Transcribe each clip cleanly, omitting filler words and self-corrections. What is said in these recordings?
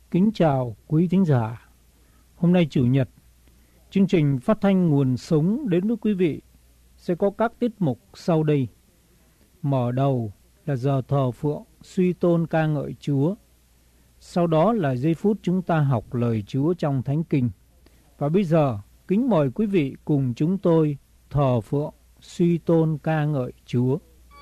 Kính chào quý thính giả. Hôm nay Chủ nhật, chương trình phát thanh Nguồn Sống đến với quý vị sẽ có các tiết mục sau đây. Mở đầu là giờ thờ phượng suy tôn ca ngợi Chúa. Sau đó là giây phút chúng ta học lời Chúa trong Thánh Kinh. Và bây giờ, kính mời quý vị cùng chúng tôi thờ phượng suy tôn ca ngợi Chúa.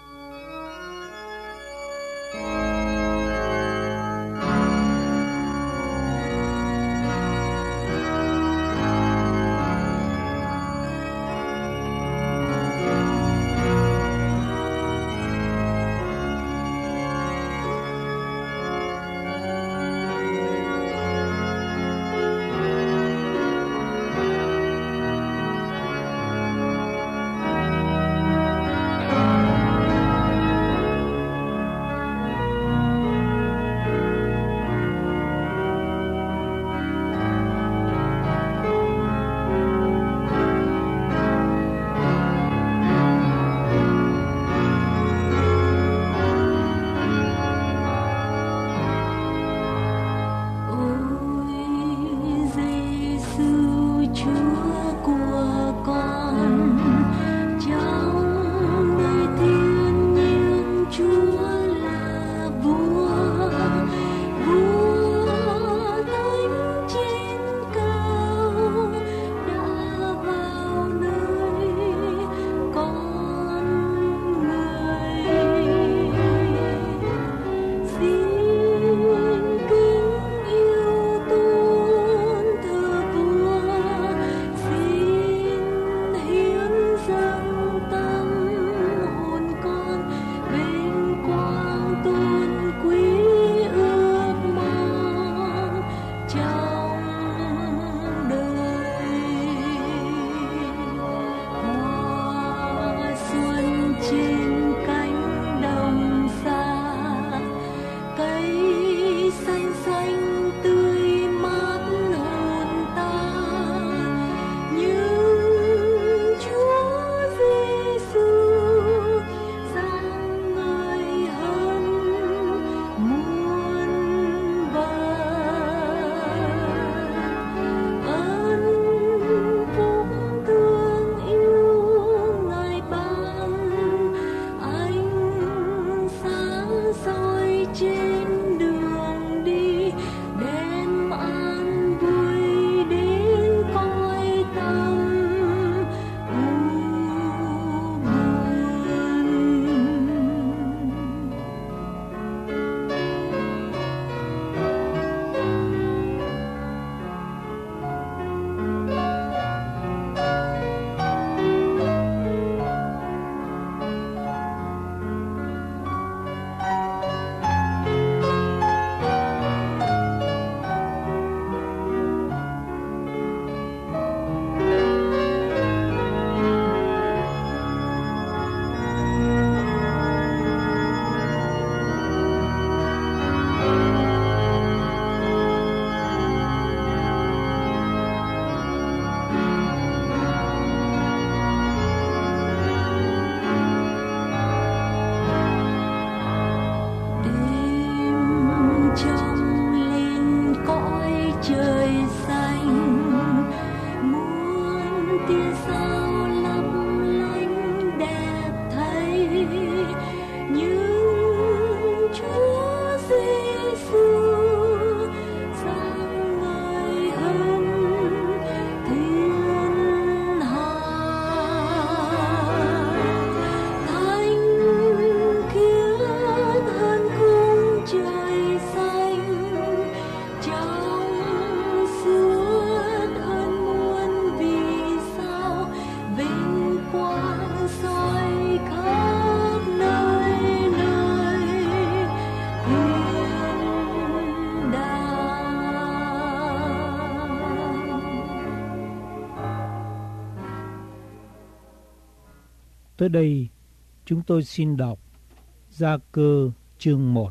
Tới đây, chúng tôi xin đọc Gia Cơ chương 1,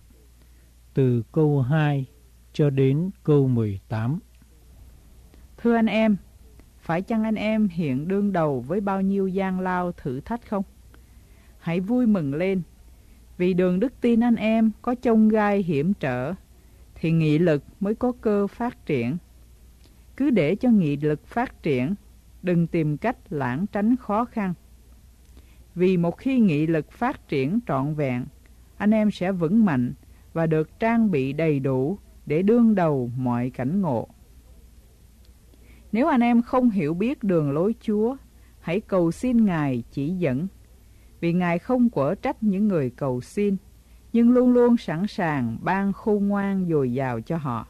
từ câu 2 cho đến câu 18. Thưa anh em, phải chăng anh em hiện đương đầu với bao nhiêu gian lao thử thách không? Hãy vui mừng lên, vì đường đức tin anh em có chông gai hiểm trở, thì nghị lực mới có cơ phát triển. Cứ để cho nghị lực phát triển, đừng tìm cách lảng tránh khó khăn. Vì một khi nghị lực phát triển trọn vẹn, anh em sẽ vững mạnh và được trang bị đầy đủ để đương đầu mọi cảnh ngộ. Nếu anh em không hiểu biết đường lối Chúa, hãy cầu xin Ngài chỉ dẫn, vì Ngài không quở trách những người cầu xin, nhưng luôn luôn sẵn sàng ban khôn ngoan dồi dào cho họ.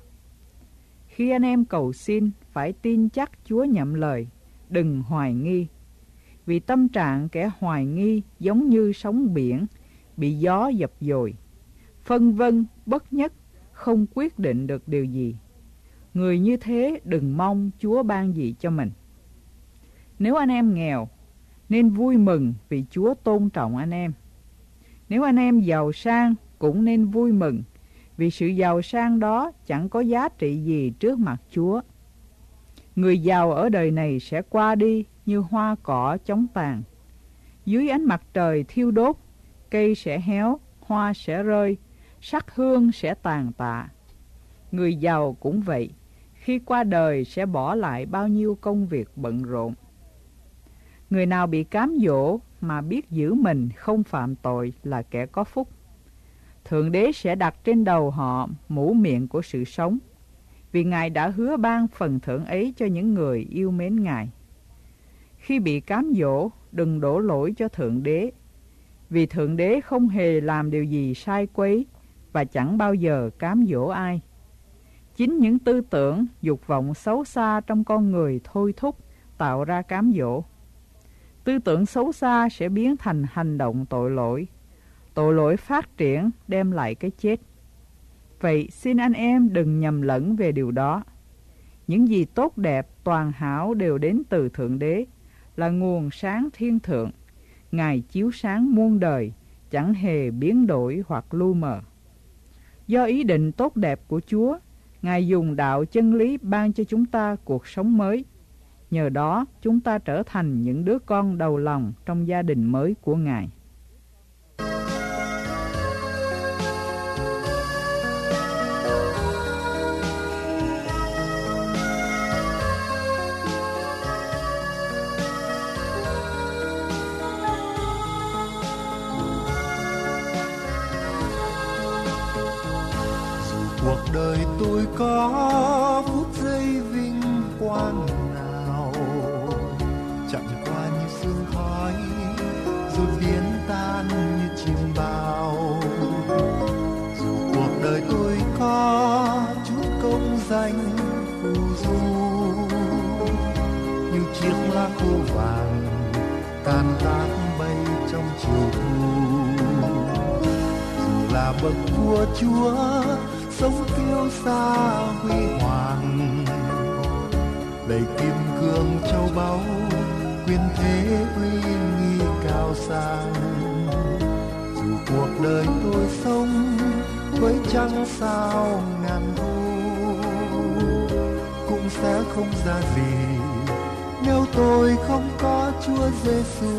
Khi anh em cầu xin, phải tin chắc Chúa nhậm lời, đừng hoài nghi. Vì tâm trạng kẻ hoài nghi giống như sóng biển, bị gió dập dồi, phân vân, bất nhất, không quyết định được điều gì. Người như thế đừng mong Chúa ban gì cho mình. Nếu anh em nghèo, nên vui mừng vì Chúa tôn trọng anh em. Nếu anh em giàu sang, cũng nên vui mừng, vì sự giàu sang đó chẳng có giá trị gì trước mặt Chúa. Người giàu ở đời này sẽ qua đi như hoa cỏ chóng tàn. Dưới ánh mặt trời thiêu đốt, cây sẽ héo, hoa sẽ rơi, sắc hương sẽ tàn tạ. Người giàu cũng vậy, khi qua đời sẽ bỏ lại bao nhiêu công việc bận rộn. Người nào bị cám dỗ mà biết giữ mình không phạm tội là kẻ có phúc. Thượng Đế sẽ đặt trên đầu họ mũ miệng của sự sống, vì Ngài đã hứa ban phần thưởng ấy cho những người yêu mến Ngài. Khi bị cám dỗ, đừng đổ lỗi cho Thượng Đế, vì Thượng Đế không hề làm điều gì sai quấy và chẳng bao giờ cám dỗ ai. Chính những tư tưởng, dục vọng xấu xa trong con người thôi thúc tạo ra cám dỗ. Tư tưởng xấu xa sẽ biến thành hành động tội lỗi. Tội lỗi phát triển đem lại cái chết. Vậy xin anh em đừng nhầm lẫn về điều đó. Những gì tốt đẹp, toàn hảo đều đến từ Thượng Đế, là nguồn sáng thiên thượng. Ngài chiếu sáng muôn đời, chẳng hề biến đổi hoặc lu mờ. Do ý định tốt đẹp của Chúa, Ngài dùng đạo chân lý ban cho chúng ta cuộc sống mới. Nhờ đó, chúng ta trở thành những đứa con đầu lòng trong gia đình mới của Ngài. Cuộc đời tôi có phút giây vinh quang nào, chẳng qua như sương khói rồi biến tan như chim bao. Dù cuộc đời tôi có chút công danh phù du, như chiếc lá khô vàng tàn tác bay trong chiều thu. Dù là bậc vua chúa sống kiêu sa huy hoàng, đầy kim cương châu báu, quyền thế uy nghi cao sang. Dù cuộc đời tôi sống với trăng sao ngàn thu, cũng sẽ không ra gì nếu tôi không có Chúa Giêsu.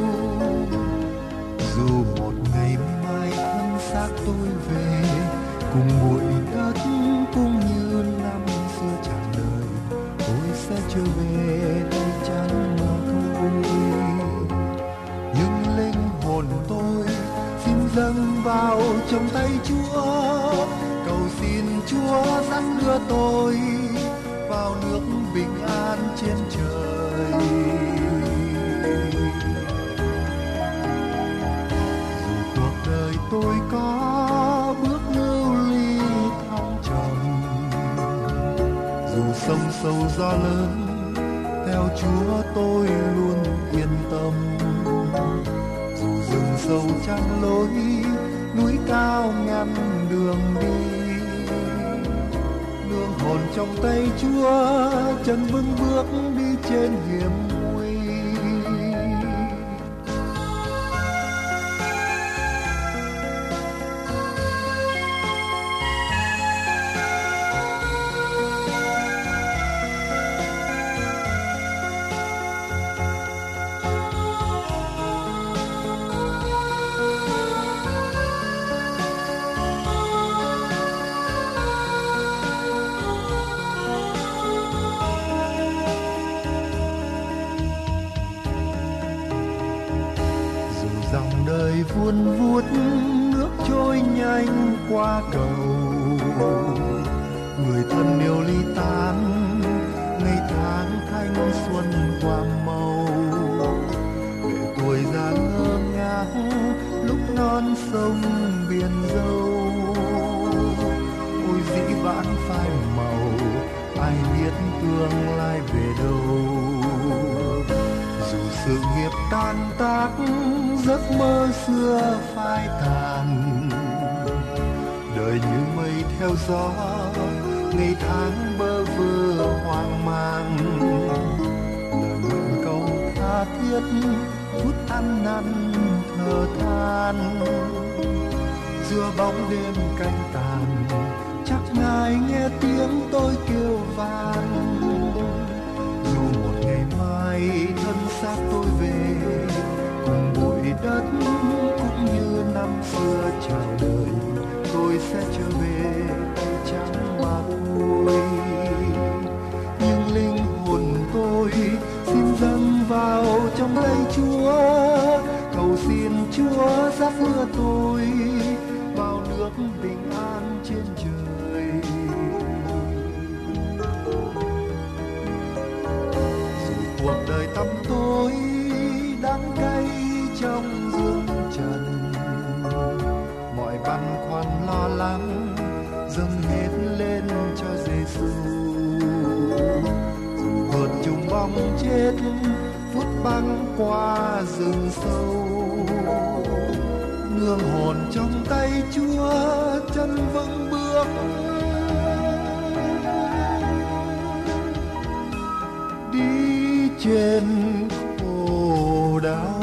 Dù một ngày mai thân xác tôi về cùng bụi đất, cũng như năm xưa tràn đời, tôi sẽ trở về tay trắng thôi. Nhưng linh hồn tôi xin dâng vào trong tay Chúa, cầu xin Chúa dẫn đưa tôi vào nước bình an trên trời. Dù cuộc đời tôi có bước lưu ly thăng trầm, dù sông sâu gió lớn, theo Chúa tôi luôn yên tâm. Dù rừng sâu trăng lối, núi cao ngăn đường đi, nương hồn trong tay Chúa, chân vững bước đi trên hiểm nguy. vun vút nước trôi nhanh qua cầu, người thân yêu ly tán, ngày tháng thanh xuân qua màu, để tuổi già ngơ ngác lúc non sông biển dâu. Ôi dĩ vãng phai màu, ai biết tương lai về đâu. Dù sự nghiệp tan tác, giấc mơ xưa phai tàn, đời như mây theo gió, ngày tháng bơ vơ hoang mang. Lời nguyện câu tha thiết, phút ăn năn thở than, giữa bóng đêm canh tàn, chắc ngài nghe tiếng tôi kêu van. Dù một ngày mai thân xác tôi về, cùng bụi đất cũng như năm xưa chào đời, tôi sẽ trở về tay trắng mà vui. Nhưng linh hồn tôi xin dâng vào trong tay Chúa, cầu xin Chúa dắt đưa tôi vào nước bình an trên trời. Dù cuộc đời tăm tối đắng cay trong dương trần, mọi băn khoăn lo lắng dâng hết lên cho Giêsu. Dù vượt trùng bóng chết, phút băng qua rừng sâu, nương hồn trong tay Chúa, chân vững bước. Đi trên khổ đau.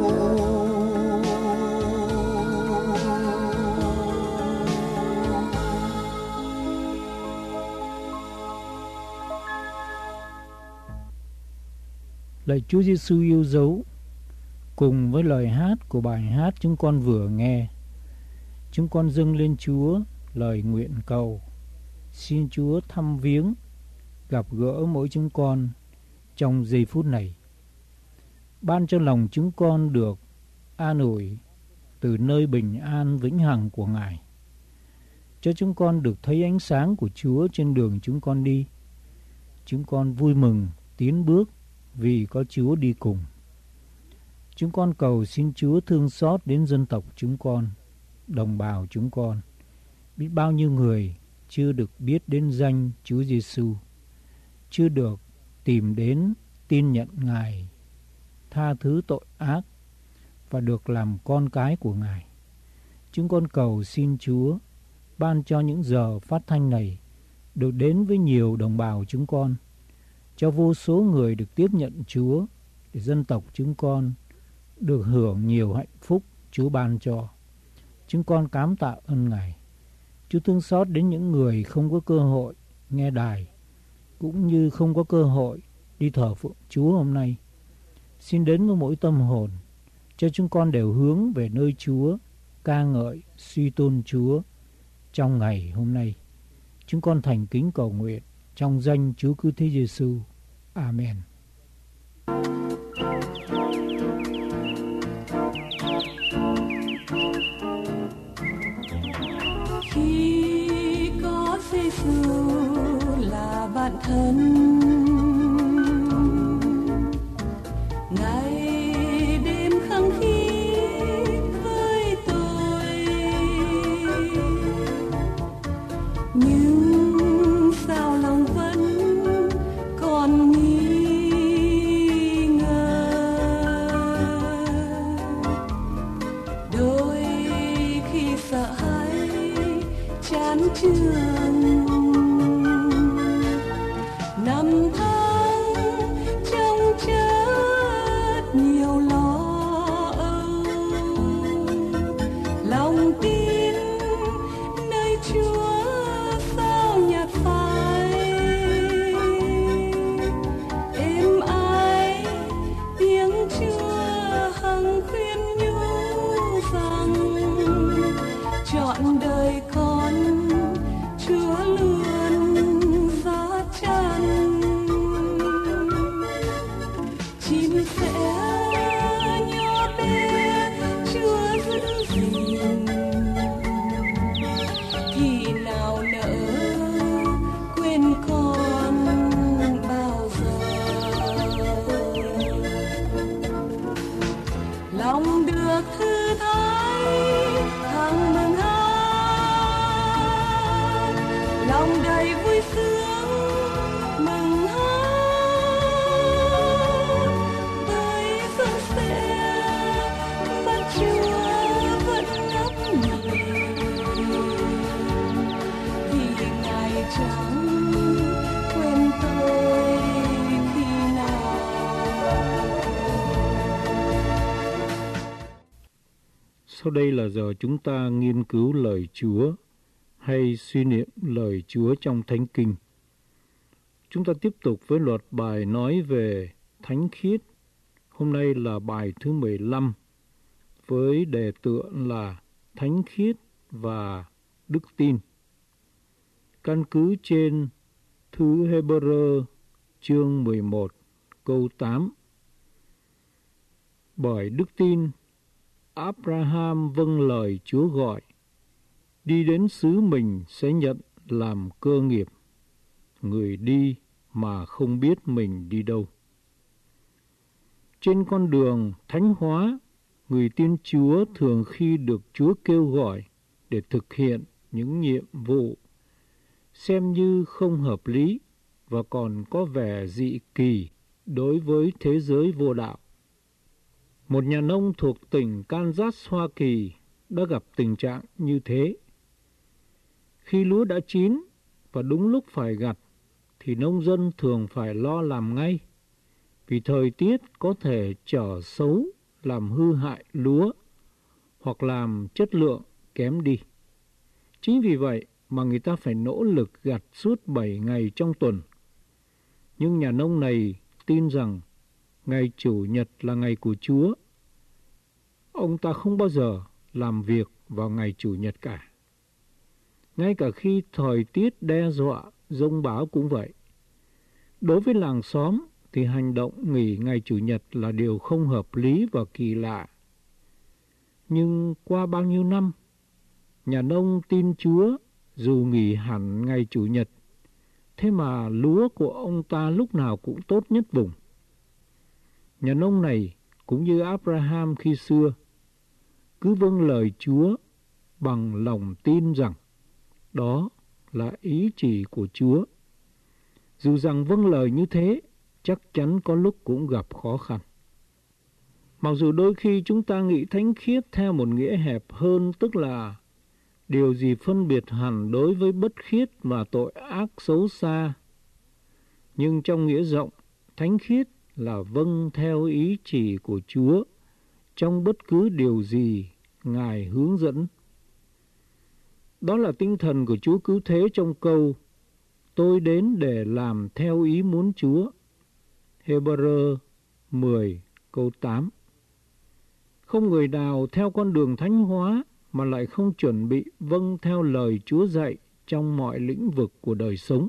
Lạy Chúa Giêsu yêu dấu, cùng với lời hát của bài hát chúng con vừa nghe, chúng con dâng lên Chúa lời nguyện cầu. Xin Chúa thăm viếng, gặp gỡ mỗi chúng con trong giây phút này. Ban cho lòng chúng con được an ủi từ nơi bình an vĩnh hằng của Ngài. Cho chúng con được thấy ánh sáng của Chúa trên đường chúng con đi. Chúng con vui mừng tiến bước vì có Chúa đi cùng. Chúng con cầu xin Chúa thương xót đến dân tộc chúng con, đồng bào chúng con. Biết bao nhiêu người chưa được biết đến danh Chúa Giêsu, chưa được tìm đến tin nhận Ngài, tha thứ tội ác và được làm con cái của Ngài. Chúng con cầu xin Chúa ban cho những giờ phát thanh này được đến với nhiều đồng bào chúng con, cho vô số người được tiếp nhận Chúa, để dân tộc chúng con được hưởng nhiều hạnh phúc Chúa ban cho. Chúng con cám tạ ơn Ngài. Chúa thương xót đến những người không có cơ hội nghe đài, cũng như không có cơ hội đi thờ phượng Chúa hôm nay. Xin đến với mỗi tâm hồn, cho chúng con đều hướng về nơi Chúa, ca ngợi, suy tôn Chúa trong ngày hôm nay. Chúng con thành kính cầu nguyện trong danh Chúa Cứu Thế Giêsu. Amen. Khi có Giêsu là bạn thân, ngày đêm khăng khít với tôi, nhưng sao lòng vẫn còn nghi ngờ. Đôi khi sợ hãi chán chường, năm tháng trông chất nhiều lo âu, lòng tin nơi Chúa sao nhạt phai. Êm ái tiếng Chúa hằng khuyên nhủ rằng trọn đời con Chúa lòng đầy vui sướng mừng hát, bởi phương sẽ bắt Chúa vẫn ngấp nhìn, vì Ngài chẳng quên tôi khi nào. Sau đây là giờ chúng ta nghiên cứu lời Chúa hay suy niệm lời Chúa trong Thánh Kinh. Chúng ta tiếp tục với loạt bài nói về thánh khiết. Hôm nay là bài thứ 15 với đề tựa là thánh khiết và đức tin. Căn cứ trên thư Hê-bơ-rơ chương 11 câu 8. Bởi đức tin, Abraham vâng lời Chúa gọi, đi đến xứ mình sẽ nhận làm cơ nghiệp, người đi mà không biết mình đi đâu. Trên con đường thánh hóa, người tin Chúa thường khi được Chúa kêu gọi để thực hiện những nhiệm vụ xem như không hợp lý và còn có vẻ dị kỳ đối với thế giới vô đạo. Một nhà nông thuộc tỉnh Kansas, Hoa Kỳ đã gặp tình trạng như thế. Khi lúa đã chín và đúng lúc phải gặt, thì nông dân thường phải lo làm ngay, vì thời tiết có thể trở xấu làm hư hại lúa hoặc làm chất lượng kém đi. Chính vì vậy mà người ta phải nỗ lực gặt suốt 7 ngày trong tuần. Nhưng nhà nông này tin rằng ngày Chủ nhật là ngày của Chúa. Ông ta không bao giờ làm việc vào ngày Chủ nhật cả. Ngay cả khi thời tiết đe dọa, giông bão cũng vậy. Đối với làng xóm thì hành động nghỉ ngày Chủ nhật là điều không hợp lý và kỳ lạ. Nhưng qua bao nhiêu năm, nhà nông tin Chúa dù nghỉ hẳn ngày Chủ nhật, thế mà lúa của ông ta lúc nào cũng tốt nhất vùng. Nhà nông này cũng như Abraham khi xưa, cứ vâng lời Chúa bằng lòng tin rằng đó là ý chỉ của Chúa. Dù rằng vâng lời như thế, chắc chắn có lúc cũng gặp khó khăn. Mặc dù đôi khi chúng ta nghĩ thánh khiết theo một nghĩa hẹp hơn, tức là điều gì phân biệt hẳn đối với bất khiết và tội ác xấu xa. Nhưng trong nghĩa rộng, thánh khiết là vâng theo ý chỉ của Chúa trong bất cứ điều gì Ngài hướng dẫn. Đó là tinh thần của Chúa cứu thế trong câu tôi đến để làm theo ý muốn Chúa. Hê-bơ-rơ 10 câu 8. Không người nào theo con đường thánh hóa mà lại không chuẩn bị vâng theo lời Chúa dạy trong mọi lĩnh vực của đời sống.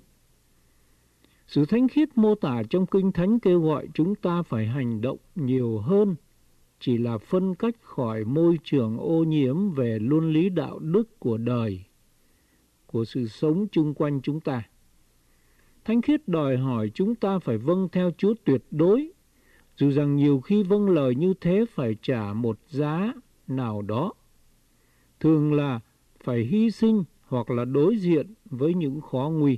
Sự thánh khiết mô tả trong Kinh Thánh kêu gọi chúng ta phải hành động nhiều hơn chỉ là phân cách khỏi môi trường ô nhiễm về luân lý đạo đức của đời, của sự sống chung quanh chúng ta. Thánh khiết đòi hỏi chúng ta phải vâng theo Chúa tuyệt đối, dù rằng nhiều khi vâng lời như thế phải trả một giá nào đó. Thường là phải hy sinh hoặc là đối diện với những khó nguy.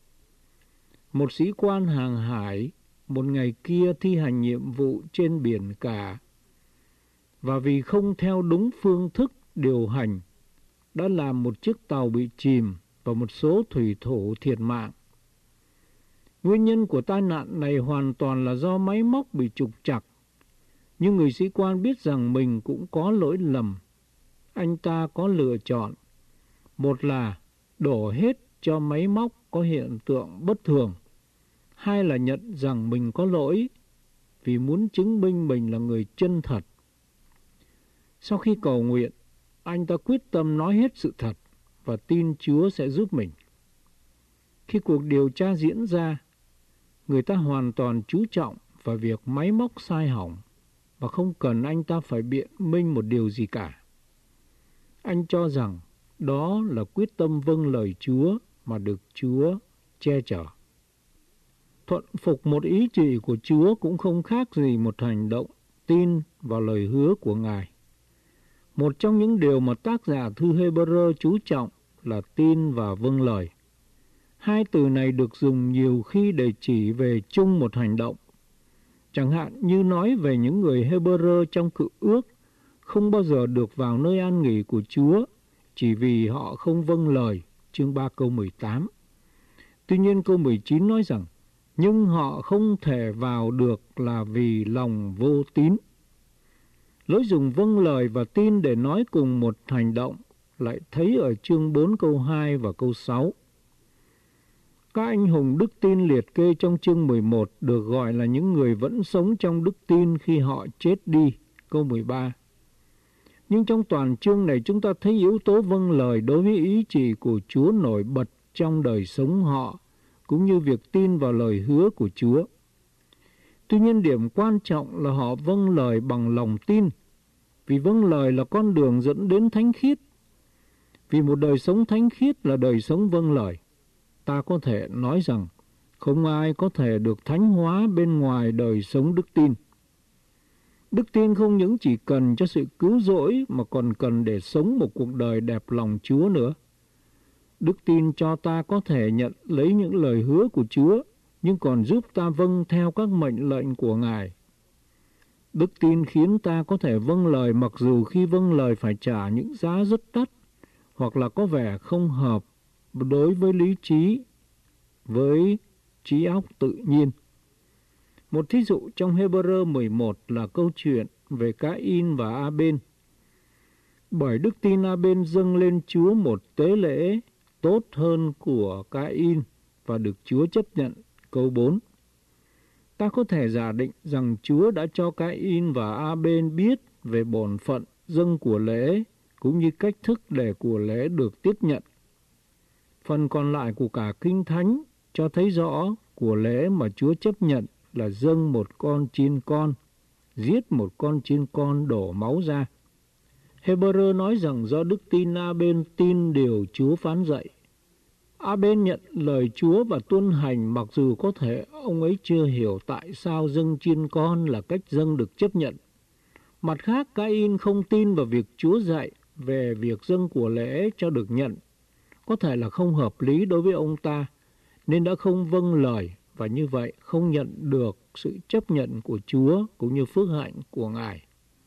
Một sĩ quan hàng hải một ngày kia thi hành nhiệm vụ trên biển cả, và vì không theo đúng phương thức điều hành, đã làm một chiếc tàu bị chìm và một số thủy thủ thiệt mạng. Nguyên nhân của tai nạn này hoàn toàn là do máy móc bị trục trặc, nhưng người sĩ quan biết rằng mình cũng có lỗi lầm. Anh ta có lựa chọn, một là đổ hết cho máy móc có hiện tượng bất thường, hai là nhận rằng mình có lỗi vì muốn chứng minh mình là người chân thật. Sau khi cầu nguyện, anh ta quyết tâm nói hết sự thật và tin Chúa sẽ giúp mình. Khi cuộc điều tra diễn ra, người ta hoàn toàn chú trọng vào việc máy móc sai hỏng và không cần anh ta phải biện minh một điều gì cả. Anh cho rằng đó là quyết tâm vâng lời Chúa mà được Chúa che chở. Thuận phục một ý chỉ của Chúa cũng không khác gì một hành động tin vào lời hứa của Ngài. Một trong những điều mà tác giả thư Hê-bơ-rơ chú trọng là tin và vâng lời. Hai từ này được dùng nhiều khi để chỉ về chung một hành động. Chẳng hạn như nói về những người Hebrew trong Cựu Ước không bao giờ được vào nơi an nghỉ của Chúa chỉ vì họ không vâng lời, chương 3 câu 18. Tuy nhiên câu 19 nói rằng, nhưng họ không thể vào được là vì lòng vô tín. Lối dùng vâng lời và tin để nói cùng một hành động lại thấy ở chương 4 câu 2 và câu 6. Các anh hùng đức tin liệt kê trong chương 11 được gọi là những người vẫn sống trong đức tin khi họ chết đi, câu 13. Nhưng trong toàn chương này chúng ta thấy yếu tố vâng lời đối với ý chỉ của Chúa nổi bật trong đời sống họ, cũng như việc tin vào lời hứa của Chúa. Tuy nhiên điểm quan trọng là họ vâng lời bằng lòng tin, vì vâng lời là con đường dẫn đến thánh khiết. Vì một đời sống thánh khiết là đời sống vâng lời. Ta có thể nói rằng không ai có thể được thánh hóa bên ngoài đời sống đức tin. Đức tin không những chỉ cần cho sự cứu rỗi mà còn cần để sống một cuộc đời đẹp lòng Chúa nữa. Đức tin cho ta có thể nhận lấy những lời hứa của Chúa, nhưng còn giúp ta vâng theo các mệnh lệnh của Ngài. Đức tin khiến ta có thể vâng lời mặc dù khi vâng lời phải trả những giá rất đắt, hoặc là có vẻ không hợp đối với lý trí, với trí óc tự nhiên. Một thí dụ trong Hebrew 11 là câu chuyện về Ca-in và A-bên. Bởi đức tin A-bên dâng lên Chúa một tế lễ tốt hơn của Ca-in và được Chúa chấp nhận, câu 4. Ta có thể giả định rằng Chúa đã cho Ca-in và A-bên biết về bổn phận dâng của lễ, cũng như cách thức để của lễ được tiếp nhận. Phần còn lại của cả Kinh Thánh cho thấy rõ của lễ mà Chúa chấp nhận là dâng một con chiên con, giết một con chiên con đổ máu ra. Hebrew nói rằng do đức tin A-bên tin điều Chúa phán dạy. A-bên nhận lời Chúa và tuân hành mặc dù có thể ông ấy chưa hiểu tại sao dâng chiên con là cách dâng được chấp nhận. Mặt khác, Ca-in không tin vào việc Chúa dạy về việc dâng của lễ cho được nhận. Có thể là không hợp lý đối với ông ta, nên đã không vâng lời và như vậy không nhận được sự chấp nhận của Chúa cũng như phước hạnh của Ngài.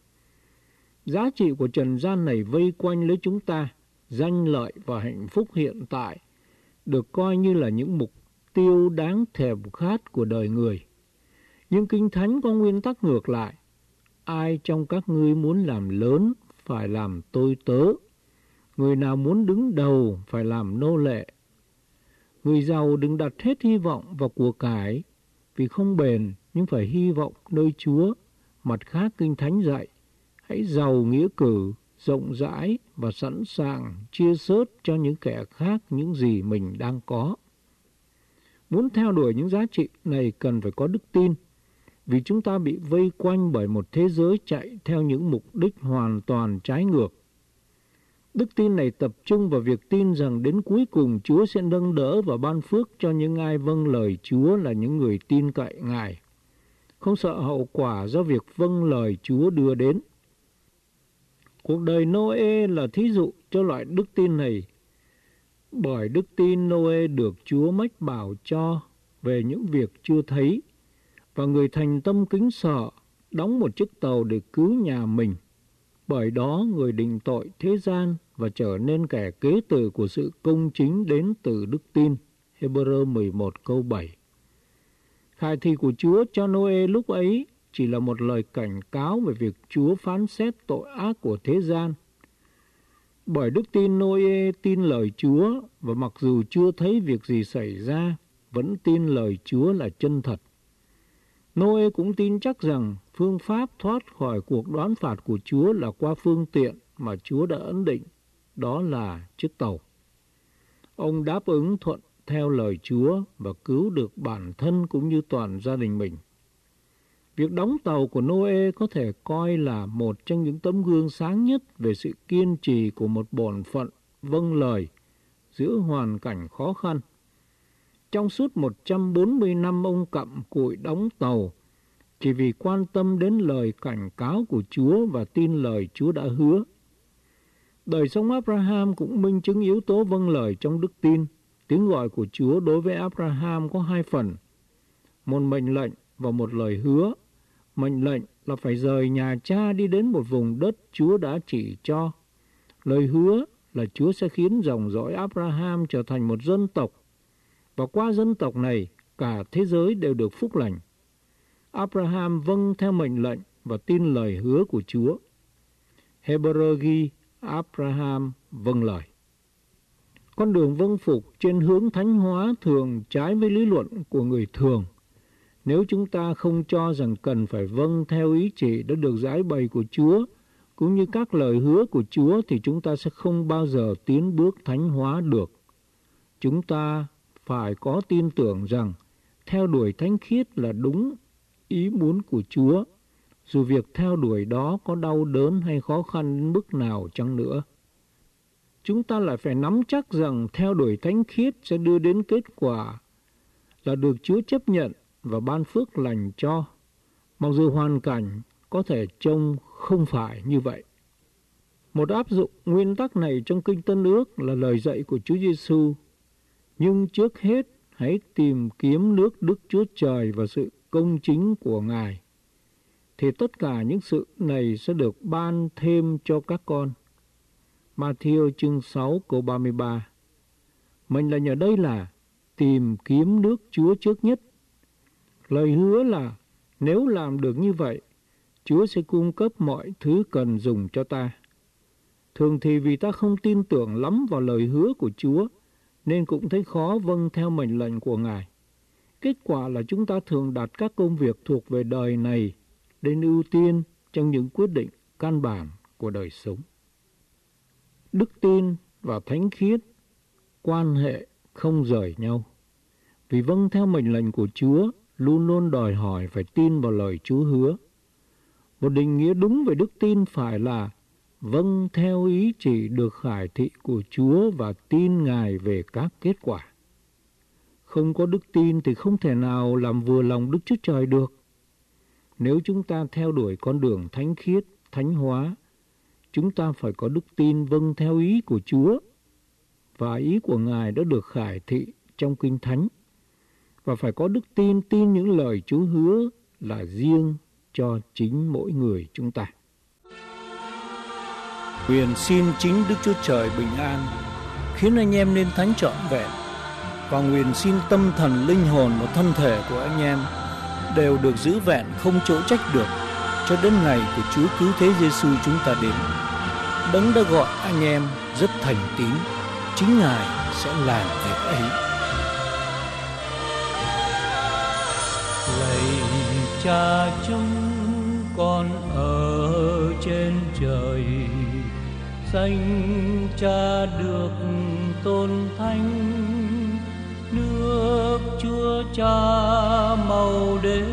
Giá trị của trần gian này vây quanh lấy chúng ta, danh lợi và hạnh phúc hiện tại được coi như là những mục tiêu đáng thèm khát của đời người. Nhưng Kinh Thánh có nguyên tắc ngược lại. Ai trong các ngươi muốn làm lớn phải làm tôi tớ. Người nào muốn đứng đầu phải làm nô lệ. Người giàu đừng đặt hết hy vọng vào của cải, vì không bền nhưng phải hy vọng nơi Chúa. Mặt khác Kinh Thánh dạy, hãy giàu nghĩa cử, rộng rãi và sẵn sàng chia sớt cho những kẻ khác những gì mình đang có. Muốn theo đuổi những giá trị này cần phải có đức tin, vì chúng ta bị vây quanh bởi một thế giới chạy theo những mục đích hoàn toàn trái ngược. Đức tin này tập trung vào việc tin rằng đến cuối cùng Chúa sẽ nâng đỡ và ban phước cho những ai vâng lời Chúa là những người tin cậy Ngài, không sợ hậu quả do việc vâng lời Chúa đưa đến. Cuộc đời Nô-ê là thí dụ cho loại đức tin này. Bởi đức tin Nô-ê được Chúa mách bảo cho về những việc chưa thấy, và người thành tâm kính sợ đóng một chiếc tàu để cứu nhà mình. Bởi đó người định tội thế gian và trở nên kẻ kế tử của sự công chính đến từ đức tin. Hebrew 11 câu 7. Khải thị của Chúa cho Nô-ê lúc ấy chỉ là một lời cảnh cáo về việc Chúa phán xét tội ác của thế gian. Bởi đức tin Nô-ê tin lời Chúa và mặc dù chưa thấy việc gì xảy ra, vẫn tin lời Chúa là chân thật. Nô-ê cũng tin chắc rằng phương pháp thoát khỏi cuộc đoán phạt của Chúa là qua phương tiện mà Chúa đã ấn định, đó là chiếc tàu. Ông đáp ứng thuận theo lời Chúa và cứu được bản thân cũng như toàn gia đình mình. Việc đóng tàu của Nô-ê có thể coi là một trong những tấm gương sáng nhất về sự kiên trì của một bổn phận vâng lời giữa hoàn cảnh khó khăn. Trong suốt 140 năm ông cặm cụi đóng tàu chỉ vì quan tâm đến lời cảnh cáo của Chúa và tin lời Chúa đã hứa. Đời sống Abraham cũng minh chứng yếu tố vâng lời trong đức tin. Tiếng gọi của Chúa đối với Abraham có 2 phần, một mệnh lệnh và một lời hứa. Mệnh lệnh là phải rời nhà cha đi đến một vùng đất Chúa đã chỉ cho. Lời hứa là Chúa sẽ khiến dòng dõi Abraham trở thành một dân tộc, và qua dân tộc này, cả thế giới đều được phúc lành. Abraham vâng theo mệnh lệnh và tin lời hứa của Chúa. Hebrew ghi Abraham vâng lời. Con đường vâng phục trên hướng thánh hóa thường trái với lý luận của người thường. Nếu chúng ta không cho rằng cần phải vâng theo ý chỉ đã được giải bày của Chúa, cũng như các lời hứa của Chúa, thì chúng ta sẽ không bao giờ tiến bước thánh hóa được. Chúng ta phải có tin tưởng rằng theo đuổi thánh khiết là đúng ý muốn của Chúa, dù việc theo đuổi đó có đau đớn hay khó khăn đến mức nào chăng nữa. Chúng ta lại phải nắm chắc rằng theo đuổi thánh khiết sẽ đưa đến kết quả là được Chúa chấp nhận và ban phước lành cho, mặc dù hoàn cảnh có thể trông không phải như vậy. Một áp dụng nguyên tắc này trong Kinh Tân Ước là lời dạy của Chúa Giêsu. Nhưng trước hết, hãy tìm kiếm nước Đức Chúa Trời và sự công chính của Ngài, thì tất cả những sự này sẽ được ban thêm cho các con. Ma-thi-ơ chương 6 câu 33. Mệnh lệnh ở đây là tìm kiếm nước Chúa trước nhất. Lời hứa là nếu làm được như vậy, Chúa sẽ cung cấp mọi thứ cần dùng cho ta. Thường thì vì ta không tin tưởng lắm vào lời hứa của Chúa, nên cũng thấy khó vâng theo mệnh lệnh của Ngài. Kết quả là chúng ta thường đặt các công việc thuộc về đời này lên ưu tiên trong những quyết định căn bản của đời sống. Đức tin và thánh khiết quan hệ không rời nhau. Vì vâng theo mệnh lệnh của Chúa luôn luôn đòi hỏi phải tin vào lời Chúa hứa. Một định nghĩa đúng về đức tin phải là vâng theo ý chỉ được khải thị của Chúa và tin Ngài về các kết quả. Không có đức tin thì không thể nào làm vừa lòng Đức Chúa Trời được. Nếu chúng ta theo đuổi con đường thánh khiết, thánh hóa, chúng ta phải có đức tin vâng theo ý của Chúa, và ý của Ngài đã được khải thị trong Kinh Thánh, và phải có đức tin tin những lời Chúa hứa là riêng cho chính mỗi người chúng ta. Nguyện xin chính Đức Chúa Trời bình an, khiến anh em nên thánh trọn vẹn, và nguyện xin tâm thần, linh hồn và thân thể của anh em đều được giữ vẹn không chỗ trách được, cho đến ngày của Chúa Cứu Thế Giêsu chúng ta đến. Đấng đã gọi anh em rất thành tín, chính Ngài sẽ làm việc ấy. Lạy Cha chúng con ở trên trời, danh Cha được tôn thánh, nước Chúa Cha mau đến,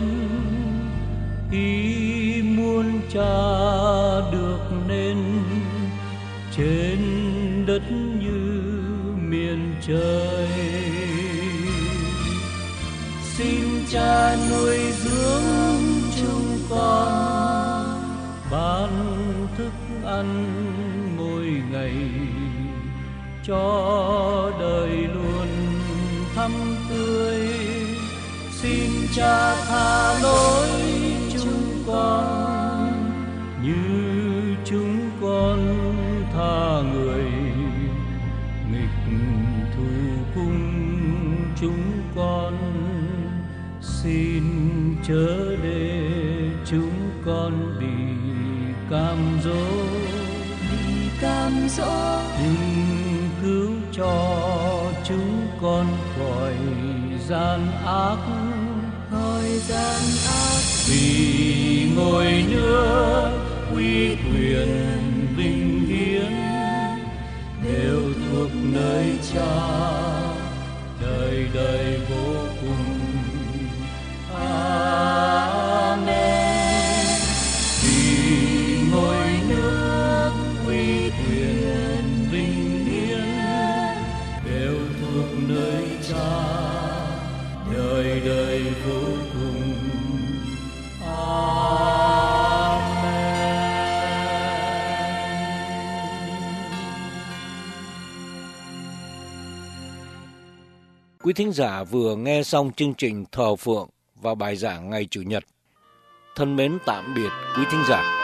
ý muốn Cha được nên trên đất như miền trời. Xin Cha nuôi dưỡng chúng con, ban thức ăn mỗi ngày, cho đời luôn thắm tươi. Xin Cha tha lỗi chúng con như chúng con tha người nghịch thù cùng chúng con. Xin chớ để chúng con bị cam dỗ, nhưng cứu cho chúng con khỏi gian ác. Vì ngôi nước uy quyền vinh hiển đều thuộc nơi Cha, đời đời vô cùng. Amen. Vì ngôi nước uy quyền vinh hiển đều thuộc nơi Cha, đời đời vô cùng. Quý thính giả vừa nghe xong chương trình thờ phượng và bài giảng ngày Chủ nhật. Thân mến tạm biệt quý thính giả.